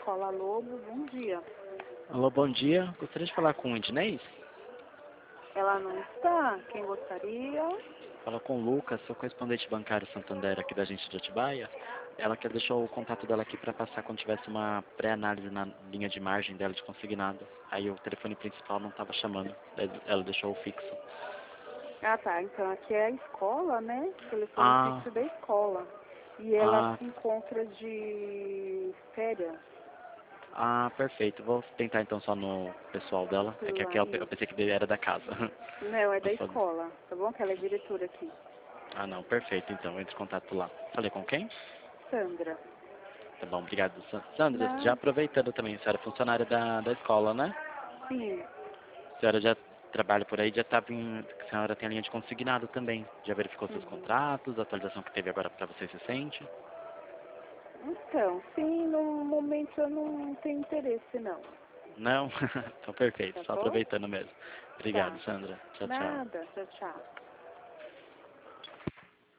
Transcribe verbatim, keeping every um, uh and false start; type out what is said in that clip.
Escola Lobo, bom dia. Alô, bom dia. Gostaria de falar com o Ednei? Ela não está? Quem gostaria? Fala com o Lucas, sou correspondente bancário Santander aqui da agência de Atibaia. Ela que deixou o contato dela aqui para passar quando tivesse uma pré-análise na linha de margem dela de consignado. Aí o telefone principal não estava chamando, daí ela deixou o fixo. Ah, tá. Então aqui é a escola, né? Telefone Ah, fixo da escola. E ela ah, se encontra de férias. ah, perfeito. Vou tentar então só no pessoal dela. É que Lá, aqui eu eu isso. pensei que era da casa. Não, é da Mas pode- escola, tá bom? Que ela é diretora aqui. Ah, não, perfeito então. Entre em contato lá. Falei com quem? Sandra. Tá bom, obrigado. Sa- Sandra, já Não, aproveitando também, a senhora é funcionária da, da escola, né? sim. A senhora já trabalha por aí, já estava em. A senhora tem a linha de consignado também. Já verificou seus Uhum. contratos, a atualização que teve agora para você recente? Então, sim, no momento eu não tenho interesse, não. Não? Então perfeito, Tá só bom? aproveitando mesmo. Tá. Obrigado, Sandra. Tchau, tchau. Nada. Tchau, tchau.